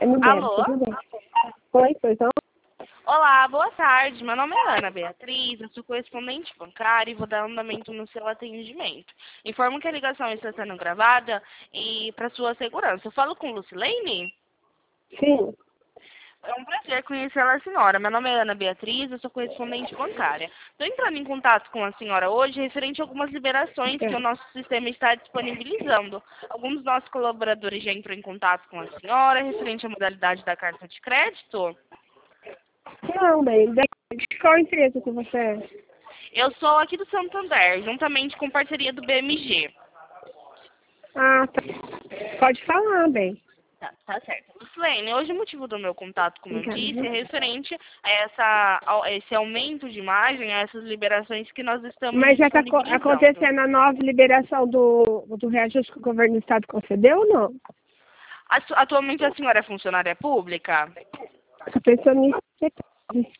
MDL, Alô? tudo bem? Oi, então? Olá, boa tarde. Meu nome é Ana Beatriz, eu sou correspondente bancária e vou dar andamento no seu atendimento. Informo que a ligação está sendo gravada e para sua segurança. Eu falo com Lucilene? Sim. É um prazer conhecê-la, a senhora. Meu nome é Ana Beatriz, eu sou correspondente bancária. Estou entrando em contato com a senhora hoje referente a algumas liberações que o nosso sistema está disponibilizando. Alguns dos nossos colaboradores já entrou em contato com a senhora referente à modalidade da carta de crédito. Não, bem, de qual empresa que você é? Eu sou aqui do Santander, juntamente com parceria do BMG. Ah, tá. Pode falar, bem. Tá certo. Lucilene, hoje o motivo do meu contato, como eu Obrigada, disse, viu? é referente a esse aumento de imagem, a essas liberações que nós estamos Mas já está disponibilizando. acontecendo a nova liberação do reajuste que o governo do estado concedeu ou não? Atualmente a senhora é funcionária pública? Estou pensando nisso.